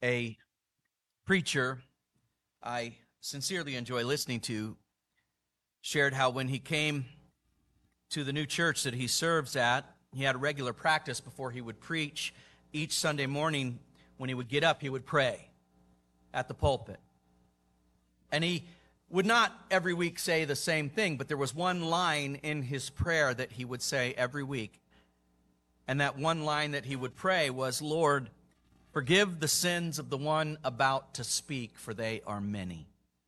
A preacher I sincerely enjoy listening to shared how when he came to the new church that he serves at, he had a regular practice before he would preach. Each Sunday morning when he would get up, he would pray at the pulpit. And he would not every week say the same thing, but there was one line in his prayer that he would say every week. And that one line that he would pray was, "Lord, forgive the sins of the one about to speak, for they are many."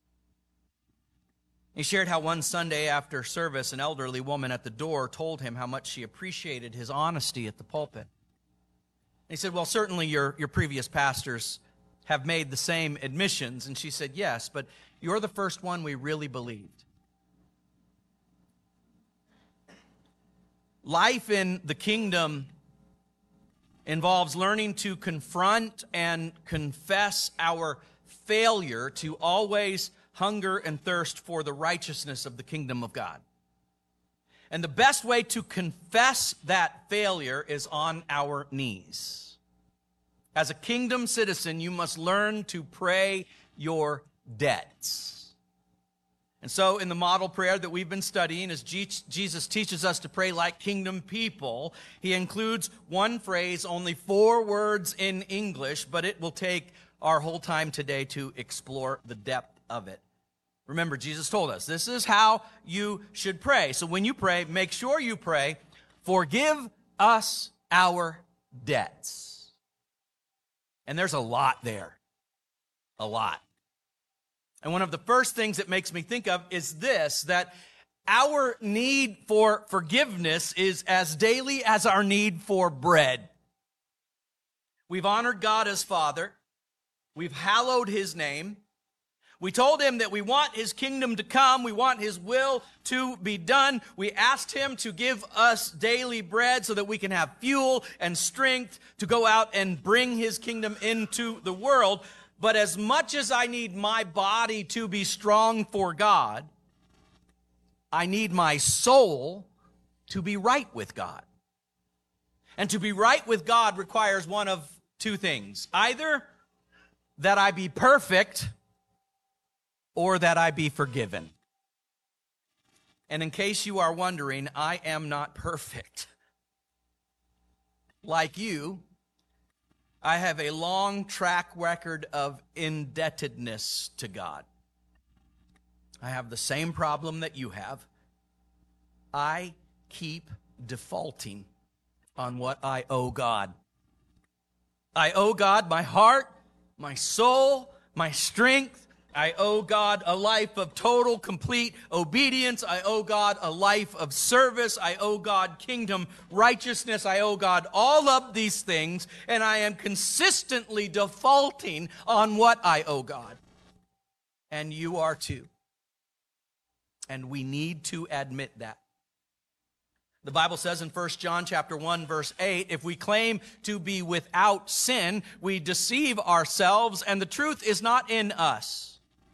He shared how one Sunday after service, an elderly woman at the door told him how much she appreciated his honesty at the pulpit. He said, "Well, certainly your previous pastors have made the same admissions." And she said, "Yes, but you're the first one we really believed." Life in the kingdom involves learning to confront and confess our failure to always hunger and thirst for the righteousness of the kingdom of God. And the best way to confess that failure is on our knees. As a kingdom citizen, you must learn to pray your debts. And so in the model prayer that we've been studying, as Jesus teaches us to pray like kingdom people, he includes one phrase, only 4 words in English, but it will take our whole time today to explore the depth of it. Remember, Jesus told us, this is how you should pray. So when you pray, make sure you pray, "Forgive us our debts." And there's a lot there. A lot. And one of the first things it makes me think of is this, that our need for forgiveness is as daily as our need for bread. We've honored God as Father. We've hallowed his name. We told him that we want his kingdom to come. We want his will to be done. We asked him to give us daily bread so that we can have fuel and strength to go out and bring his kingdom into the world. But as much as I need my body to be strong for God, I need my soul to be right with God. And to be right with God requires one of 2 things. Either that I be perfect or that I be forgiven. And in case you are wondering, I am not perfect. Like you, I have a long track record of indebtedness to God. I have the same problem that you have. I keep defaulting on what I owe God. I owe God my heart, my soul, my strength. I owe God a life of total, complete obedience. I owe God a life of service. I owe God kingdom righteousness. I owe God all of these things, and I am consistently defaulting on what I owe God. And you are too. And we need to admit that. The Bible says in 1 John chapter 1, verse 8, if we claim to be without sin, we deceive ourselves, and the truth is not in us.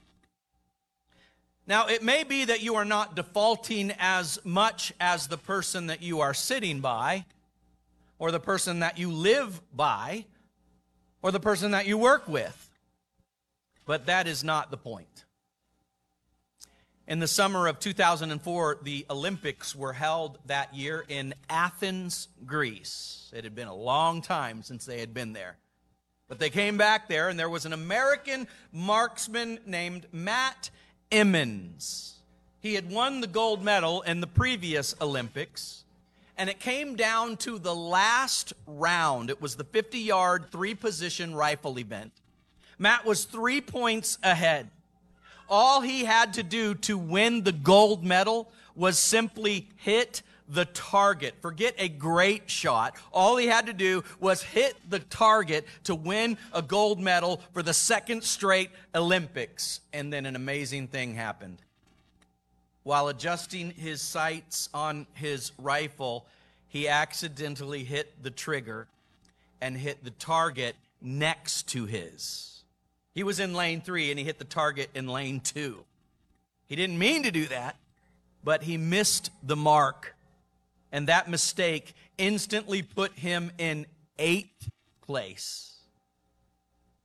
Now, it may be that you are not defaulting as much as the person that you are sitting by, or the person that you live by, or the person that you work with. But that is not the point. In the summer of 2004, the Olympics were held that year in Athens, Greece. It had been a long time since they had been there. But they came back there, and there was an American marksman named Matt Emmons. He had won the gold medal in the previous Olympics, and it came down to the last round. It was the 50-yard, 3-position rifle event. Matt was 3 points ahead. All he had to do to win the gold medal was simply hit the target. Forget a great shot. All he had to do was hit the target to win a gold medal for the 2nd straight Olympics. And then an amazing thing happened. While adjusting his sights on his rifle, he accidentally hit the trigger and hit the target next to his. He was in lane 3 and he hit the target in lane 2. He didn't mean to do that, but he missed the mark. And that mistake instantly put him in 8th place.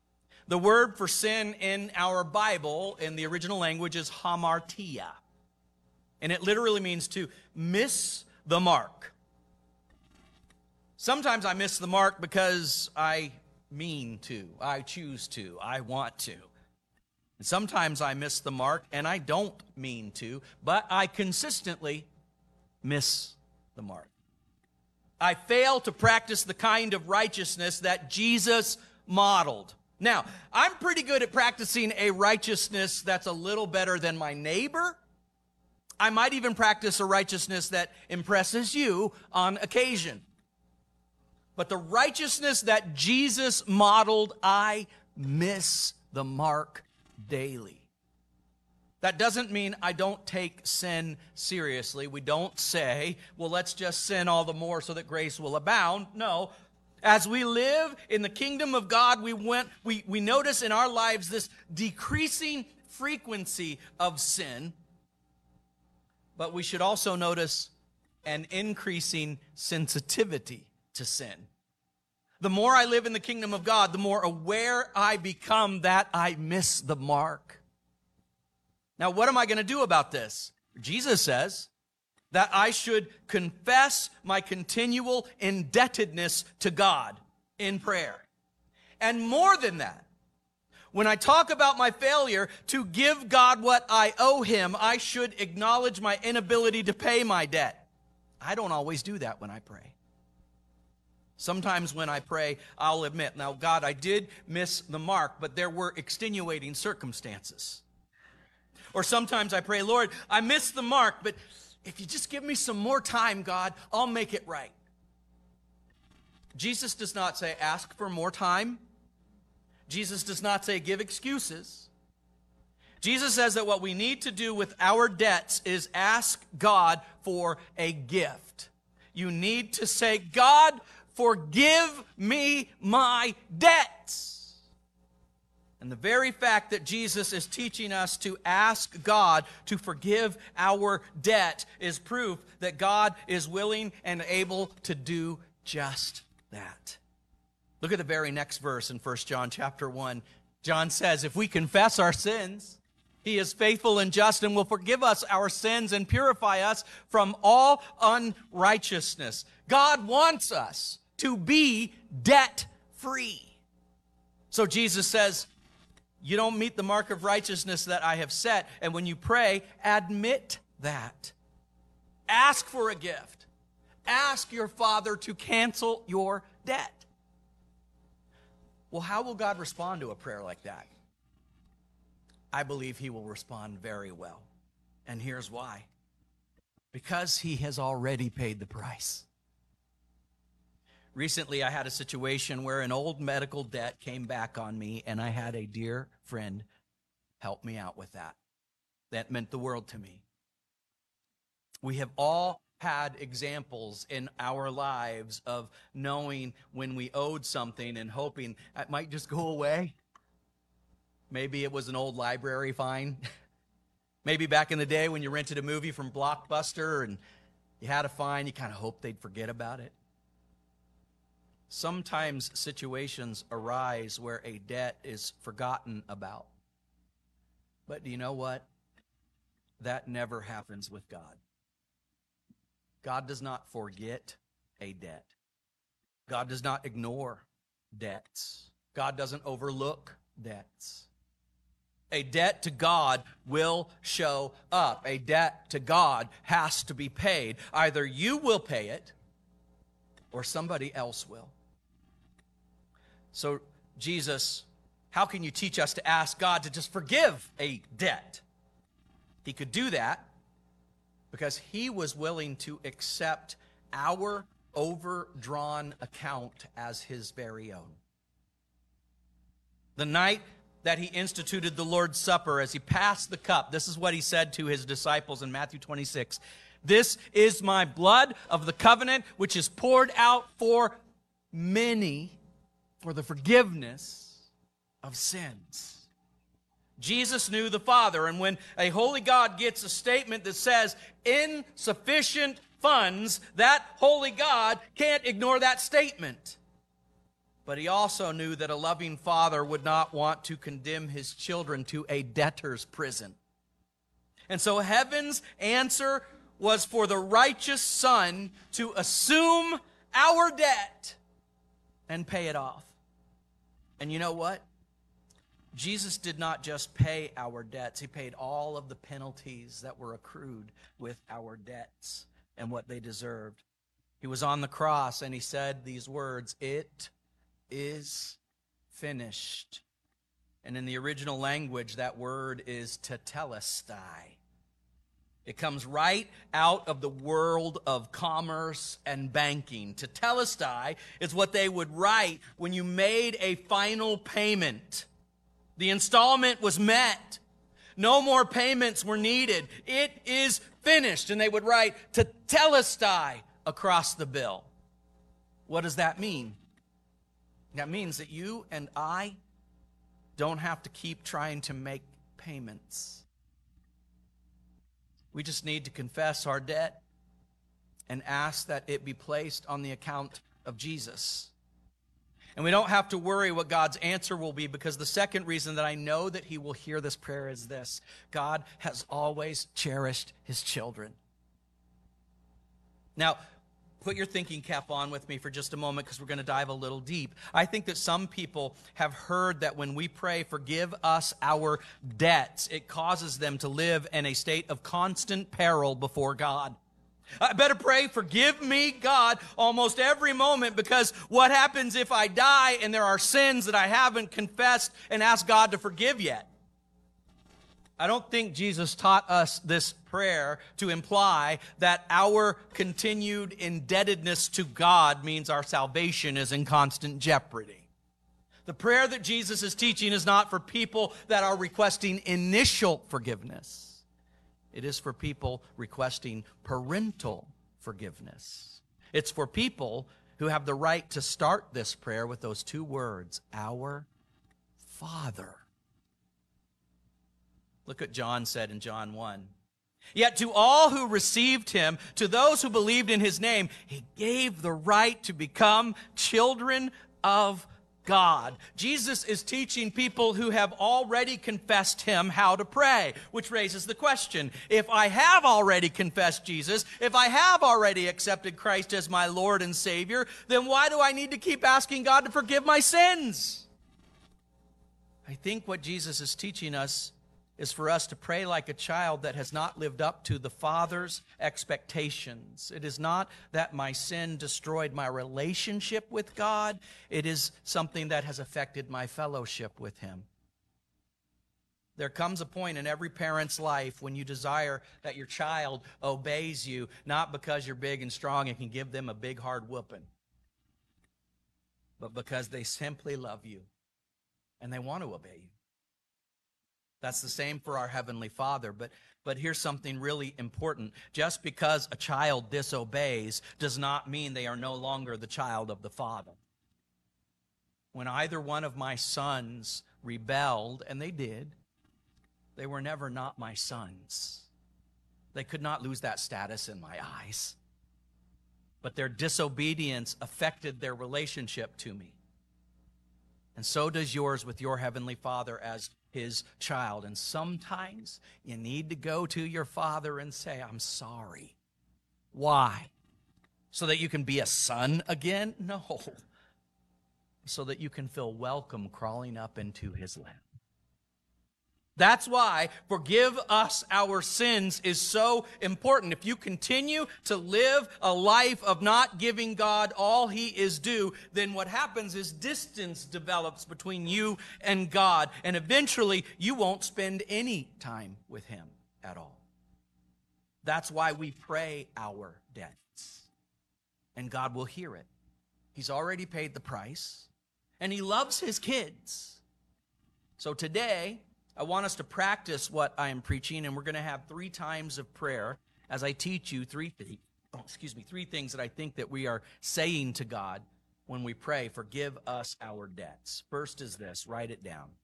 The word for sin in our Bible, in the original language, is hamartia. And it literally means to miss the mark. Sometimes I miss the mark because I mean to, I choose to, I want to. And sometimes I miss the mark and I don't mean to, but I consistently miss the mark. I fail to practice the kind of righteousness that Jesus modeled. Now, I'm pretty good at practicing a righteousness that's a little better than my neighbor. I might even practice a righteousness that impresses you on occasion. But the righteousness that Jesus modeled, I miss the mark daily. That doesn't mean I don't take sin seriously. We don't say, well, let's just sin all the more so that grace will abound. No. As we live in the kingdom of God, we notice in our lives this decreasing frequency of sin, but we should also notice an increasing sensitivity to sin. The more I live in the kingdom of God, the more aware I become that I miss the mark. Now, what am I going to do about this? Jesus says that I should confess my continual indebtedness to God in prayer. And more than that, when I talk about my failure to give God what I owe him, I should acknowledge my inability to pay my debt. I don't always do that when I pray. Sometimes when I pray, I'll admit, now, God, I did miss the mark, but there were extenuating circumstances. Or sometimes I pray, Lord, I missed the mark, but if you just give me some more time, God, I'll make it right. Jesus does not say, ask for more time. Jesus does not say, give excuses. Jesus says that what we need to do with our debts is ask God for a gift. You need to say, God, forgive me my debts. And the very fact that Jesus is teaching us to ask God to forgive our debt is proof that God is willing and able to do just that. Look at the very next verse in 1 John chapter 1. John says, if we confess our sins, he is faithful and just and will forgive us our sins and purify us from all unrighteousness. God wants us to be debt-free. So Jesus says, you don't meet the mark of righteousness that I have set. And when you pray, admit that. Ask for a gift. Ask your Father to cancel your debt. Well, how will God respond to a prayer like that? I believe he will respond very well. And here's why. Because he has already paid the price. Recently, I had a situation where an old medical debt came back on me, and I had a dear friend help me out with that. That meant the world to me. We have all had examples in our lives of knowing when we owed something and hoping it might just go away. Maybe it was an old library fine. Maybe back in the day when you rented a movie from Blockbuster and you had a fine, you kind of hoped they'd forget about it. Sometimes situations arise where a debt is forgotten about. But do you know what? That never happens with God. God does not forget a debt. God does not ignore debts. God doesn't overlook debts. A debt to God will show up. A debt to God has to be paid. Either you will pay it or somebody else will. So, Jesus, how can you teach us to ask God to just forgive a debt? He could do that because he was willing to accept our overdrawn account as his very own. The night that he instituted the Lord's Supper, as he passed the cup, this is what he said to his disciples in Matthew 26. This is my blood of the covenant, which is poured out for many for the forgiveness of sins. Jesus knew the Father, and when a holy God gets a statement that says insufficient funds, that holy God can't ignore that statement. But he also knew that a loving father would not want to condemn his children to a debtor's prison. And so heaven's answer was for the righteous son to assume our debt and pay it off. And you know what? Jesus did not just pay our debts. He paid all of the penalties that were accrued with our debts and what they deserved. He was on the cross and he said these words, "It is finished." And in the original language, that word is tetelestai. It comes right out of the world of commerce and banking. Tetelestai is what they would write when you made a final payment. The installment was met. No more payments were needed. It is finished. And they would write tetelestai across the bill. What does that mean? That means that you and I don't have to keep trying to make payments. We just need to confess our debt and ask that it be placed on the account of Jesus. And we don't have to worry what God's answer will be, because the second reason that I know that he will hear this prayer is this: God has always cherished his children. Now, put your thinking cap on with me for just a moment, because we're going to dive a little deep. I think that some people have heard that when we pray, "Forgive us our debts," it causes them to live in a state of constant peril before God. I better pray, "Forgive me, God," almost every moment, because what happens if I die and there are sins that I haven't confessed and asked God to forgive yet? I don't think Jesus taught us this prayer to imply that our continued indebtedness to God means our salvation is in constant jeopardy. The prayer that Jesus is teaching is not for people that are requesting initial forgiveness. It is for people requesting parental forgiveness. It's for people who have the right to start this prayer with those two words, "Our Father." Look what John said in John 1. "Yet to all who received him, to those who believed in his name, he gave the right to become children of God." Jesus is teaching people who have already confessed him how to pray, which raises the question: if I have already confessed Jesus, if I have already accepted Christ as my Lord and Savior, then why do I need to keep asking God to forgive my sins? I think what Jesus is teaching us is for us to pray like a child that has not lived up to the Father's expectations. It is not that my sin destroyed my relationship with God. It is something that has affected my fellowship with him. There comes a point in every parent's life when you desire that your child obeys you, not because you're big and strong and can give them a big hard whooping, but because they simply love you and they want to obey you. That's the same for our Heavenly Father. But here's something really important. Just because a child disobeys does not mean they are no longer the child of the Father. When either one of my sons rebelled, and they did, they were never not my sons. They could not lose that status in my eyes. But their disobedience affected their relationship to me. And so does yours with your Heavenly Father as his child. And sometimes you need to go to your Father and say, "I'm sorry." Why? So that you can be a son again? No. So that you can feel welcome crawling up into his lap. That's why "forgive us our sins" is so important. If you continue to live a life of not giving God all he is due, then what happens is distance develops between you and God, and eventually you won't spend any time with him at all. That's why we pray our debts, and God will hear it. He's already paid the price, and he loves his kids. So today, I want us to practice what I am preaching, and we're going to have 3 times of prayer as I teach you three things that I think that we are saying to God when we pray, "Forgive us our debts." First is this, write it down.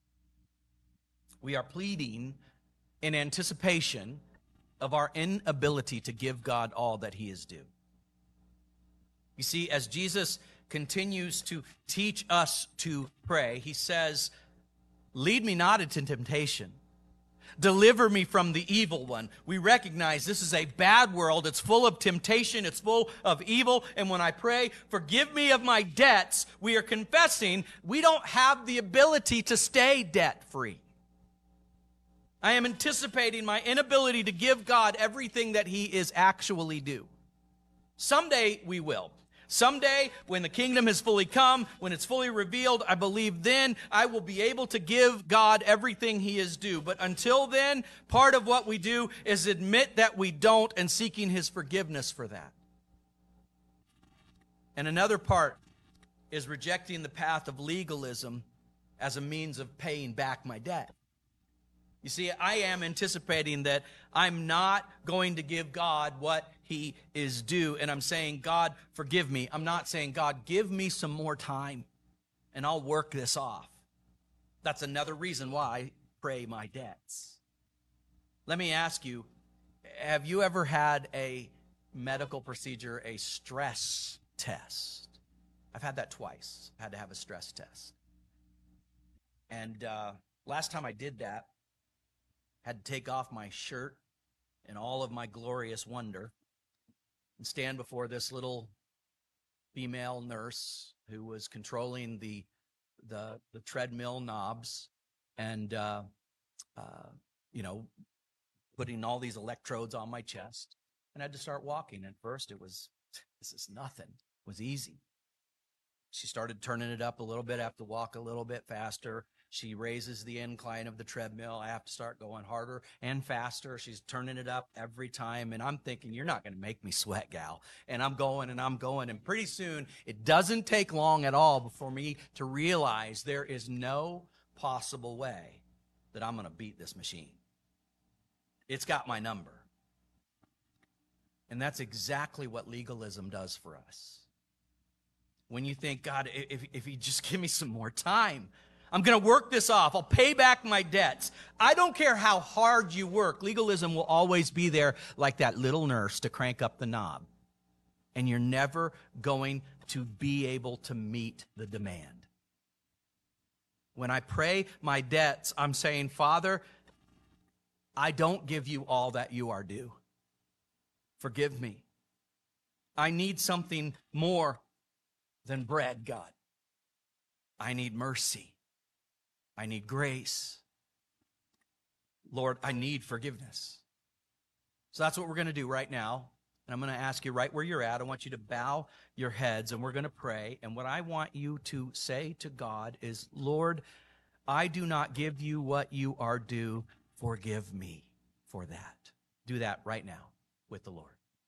We are pleading in anticipation of our inability to give God all that he is due. You see, as Jesus continues to teach us to pray. He says, lead me not into temptation. Deliver me from the evil one. We recognize this is a bad world. It's full of temptation. It's full of evil. And when I pray, forgive me of my debts, we are confessing we don't have the ability to stay debt-free. I am anticipating my inability to give God everything that he is actually due. Someday we will. Someday, when the kingdom has fully come, when it's fully revealed, I believe then I will be able to give God everything he is due. But until then, part of what we do is admit that we don't and seeking his forgiveness for that. And another part is rejecting the path of legalism as a means of paying back my debt. You see, I am anticipating that I'm not going to give God what he is due. And I'm saying, God, forgive me. I'm not saying, God, give me some more time and I'll work this off. That's another reason why I pray my debts. Let me ask you, have you ever had a medical procedure, a stress test? I've had that twice. I had to have a stress test. And last time I did that, had to take off my shirt in all of my glorious wonder and stand before this little female nurse who was controlling the treadmill knobs and, putting all these electrodes on my chest. And I had to start walking. At first, this is nothing. It was easy. She started turning it up a little bit. I have to walk a little bit faster. She raises the incline of the treadmill. I have to start going harder and faster. She's turning it up every time. And I'm thinking, you're not going to make me sweat, gal. And I'm going. And pretty soon, it doesn't take long at all before me to realize there is no possible way that I'm going to beat this machine. It's got my number. And that's exactly what legalism does for us. When you think, God, if you just give me some more time, I'm going to work this off. I'll pay back my debts. I don't care how hard you work. Legalism will always be there like that little nurse to crank up the knob. And you're never going to be able to meet the demand. When I pray my debts, I'm saying, Father, I don't give you all that you are due. Forgive me. I need something more than bread, God. I need mercy. I need grace. Lord, I need forgiveness. So that's what we're going to do right now. And I'm going to ask you right where you're at. I want you to bow your heads and we're going to pray. And what I want you to say to God is, Lord, I do not give you what you are due. Forgive me for that. Do that right now with the Lord.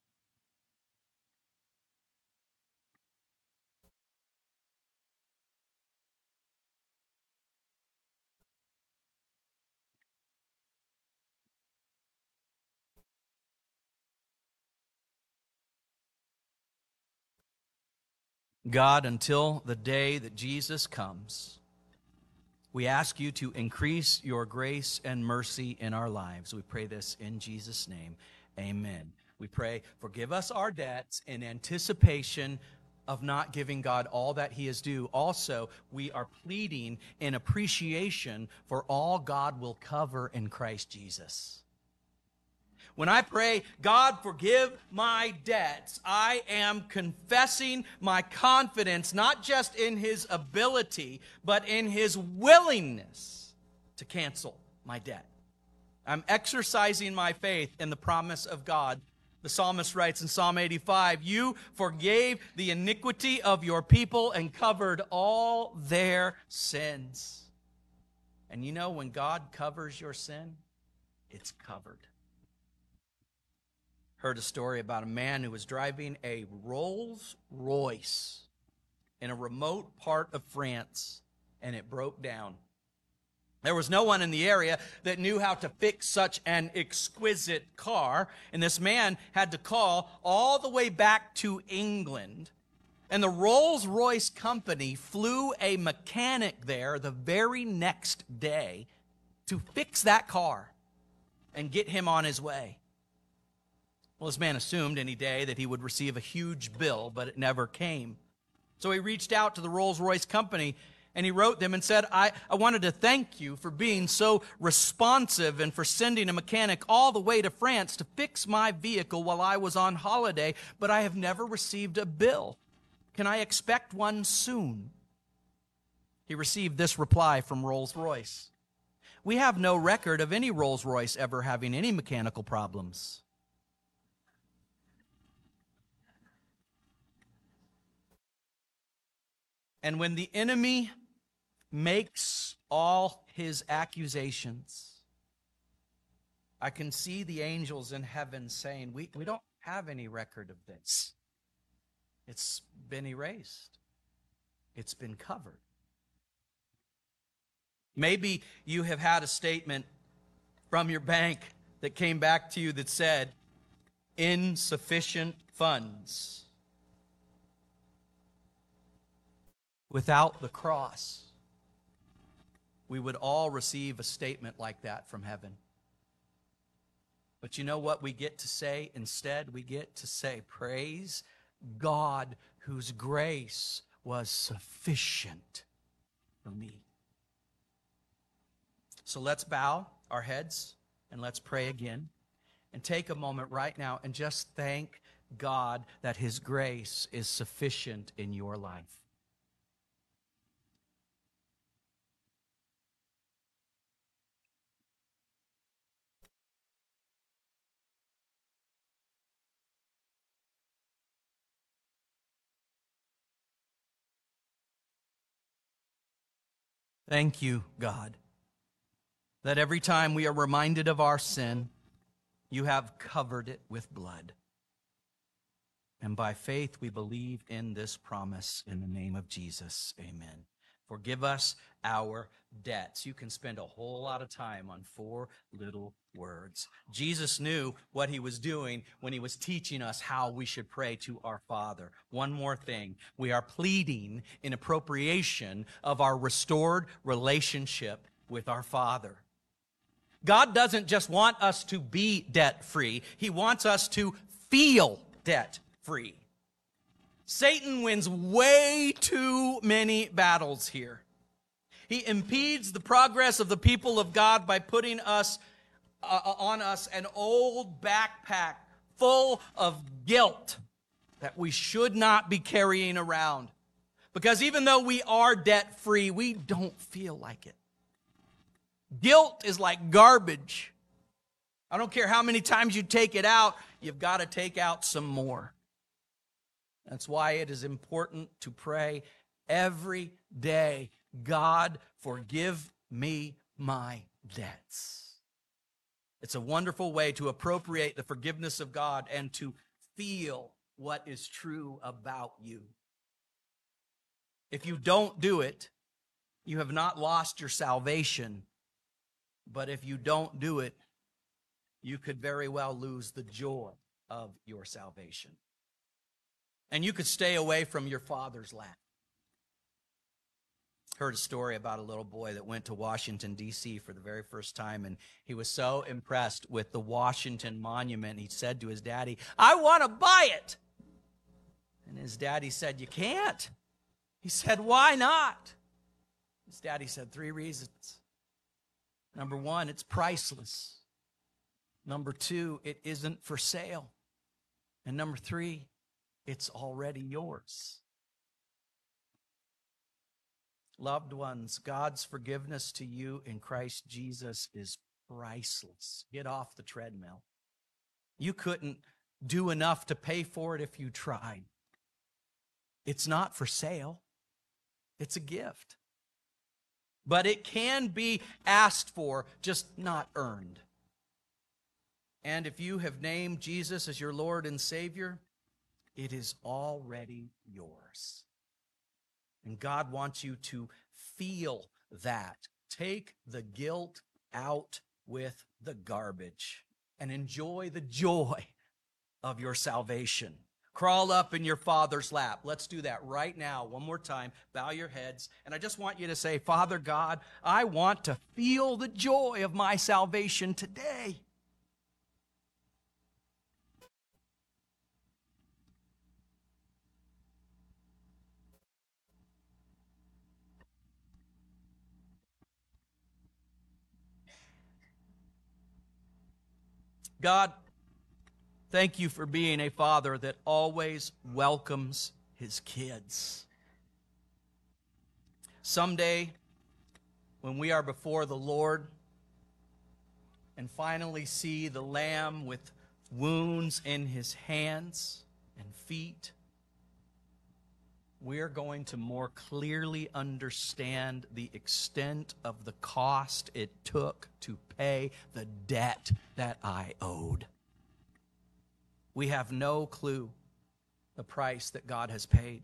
God, until the day that Jesus comes, we ask you to increase your grace and mercy in our lives. We pray this in Jesus' name. Amen. We pray, forgive us our debts in anticipation of not giving God all that he is due. Also, we are pleading in appreciation for all God will cover in Christ Jesus. When I pray, God, forgive my debts, I am confessing my confidence, not just in his ability, but in his willingness to cancel my debt. I'm exercising my faith in the promise of God. The psalmist writes in Psalm 85, you forgave the iniquity of your people and covered all their sins. And you know, when God covers your sin, it's covered. Heard a story about a man who was driving a Rolls Royce in a remote part of France, and it broke down. There was no one in the area that knew how to fix such an exquisite car, and this man had to call all the way back to England. And the Rolls-Royce company flew a mechanic there the very next day to fix that car and get him on his way. Well, this man assumed any day that he would receive a huge bill, but it never came. So he reached out to the Rolls-Royce company and he wrote them and said, I wanted to thank you for being so responsive and for sending a mechanic all the way to France to fix my vehicle while I was on holiday, but I have never received a bill. Can I expect one soon? He received this reply from Rolls-Royce. We have no record of any Rolls-Royce ever having any mechanical problems. And when the enemy makes all his accusations, I can see the angels in heaven saying, we don't have any record of this. It's been erased. It's been covered. Maybe you have had a statement from your bank that came back to you that said, insufficient funds. Without the cross, we would all receive a statement like that from heaven. But you know what we get to say instead? We get to say, praise God whose grace was sufficient for me. So let's bow our heads and let's pray again. And take a moment right now and just thank God that his grace is sufficient in your life. Thank you, God, that every time we are reminded of our sin, you have covered it with blood. And by faith, we believe in this promise in the name of Jesus. Amen. Forgive us our debts. You can spend a whole lot of time on 4 little words. Jesus knew what he was doing when he was teaching us how we should pray to our Father. One more thing. We are pleading in appropriation of our restored relationship with our Father. God doesn't just want us to be debt-free. He wants us to feel debt-free. Satan wins way too many battles here. He impedes the progress of the people of God by putting on us an old backpack full of guilt that we should not be carrying around. Because even though we are debt-free, we don't feel like it. Guilt is like garbage. I don't care how many times you take it out, you've got to take out some more. That's why it is important to pray every day, God, forgive me my debts. It's a wonderful way to appropriate the forgiveness of God and to feel what is true about you. If you don't do it, you have not lost your salvation. But if you don't do it, you could very well lose the joy of your salvation. And you could stay away from your Father's lap. Heard a story about a little boy that went to Washington, D.C. for the very first time, and he was so impressed with the Washington Monument, he said to his daddy, I want to buy it. And his daddy said, you can't. He said, why not? His daddy said 3 reasons. Number 1, it's priceless. Number 2, it isn't for sale. And number 3, it's already yours. Loved ones, God's forgiveness to you in Christ Jesus is priceless. Get off the treadmill. You couldn't do enough to pay for it if you tried. It's not for sale. It's a gift. But it can be asked for, just not earned. And if you have named Jesus as your Lord and Savior, it is already yours. And God wants you to feel that. Take the guilt out with the garbage and enjoy the joy of your salvation. Crawl up in your Father's lap. Let's do that right now. One more time. Bow your heads. And I just want you to say, Father God, I want to feel the joy of my salvation today. God, thank you for being a father that always welcomes his kids. Someday, when we are before the Lord and finally see the Lamb with wounds in his hands and feet, we are going to more clearly understand the extent of the cost it took to pay the debt that I owed. We have no clue the price that God has paid.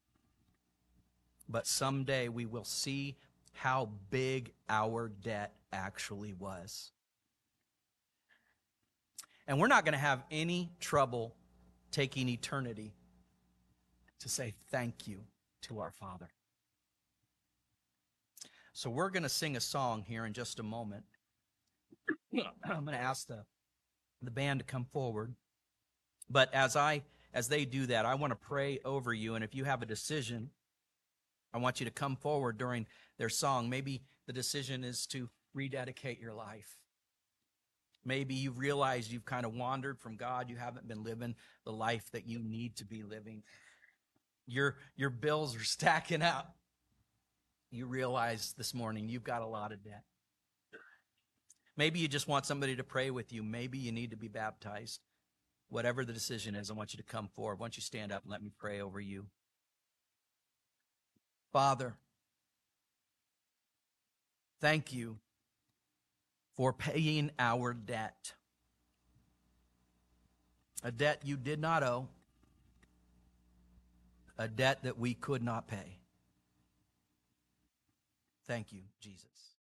But someday we will see how big our debt actually was. And we're not going to have any trouble taking eternity to say thank you to our Father. So we're going to sing a song here in just a moment. I'm going to ask the band to come forward. But as they do that, I want to pray over you. And if you have a decision, I want you to come forward during their song. Maybe the decision is to rededicate your life. Maybe you've realized you've kind of wandered from God. You haven't been living the life that you need to be living. Your bills are stacking up. You realize this morning you've got a lot of debt. Maybe you just want somebody to pray with you. Maybe you need to be baptized. Whatever the decision is, I want you to come forward. Why don't you stand up and let me pray over you. Father, thank you for paying our debt. A debt you did not owe. A debt that we could not pay. Thank you, Jesus.